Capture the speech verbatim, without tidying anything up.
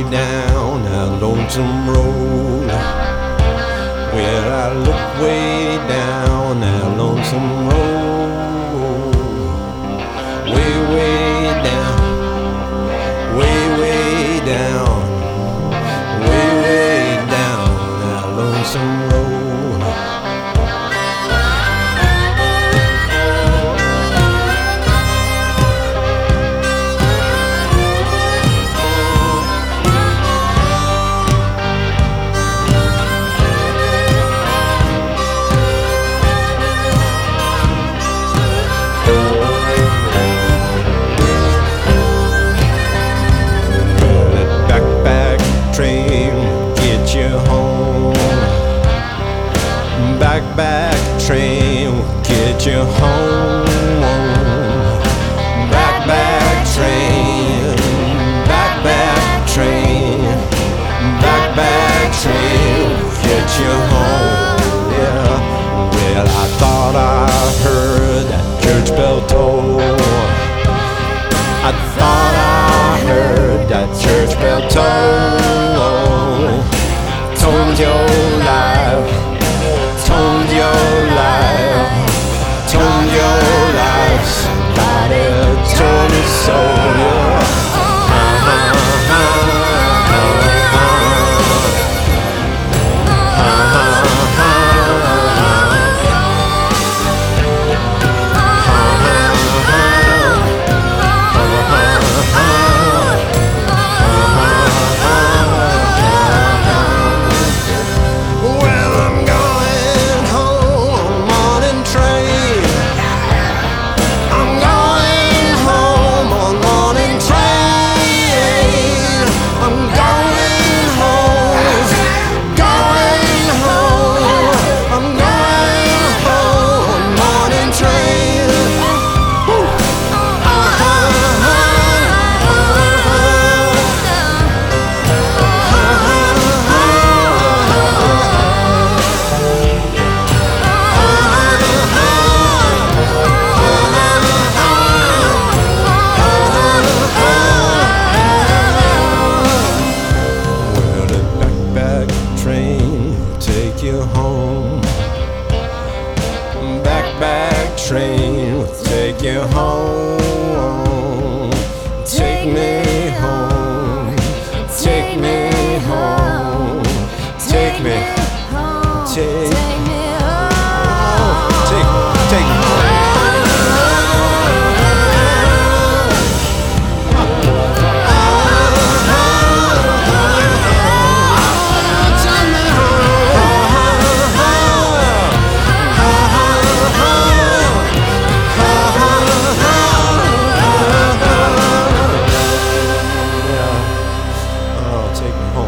down that lonesome road. Well, I look way down that lonesome road. Way, way down, way, way down, way, way down that lonesome road. Back, back train will get you home. Back, back train, back, back train, back, back train will get you home. Yeah. Well, I thought I heard that church bell toll. I thought I heard that church bell toll. Told your life. Told your life, told your life, somebody told me so. Train will take you home. Take me home. Take me home. Take me. Take me home. Take, take me home. Take me home.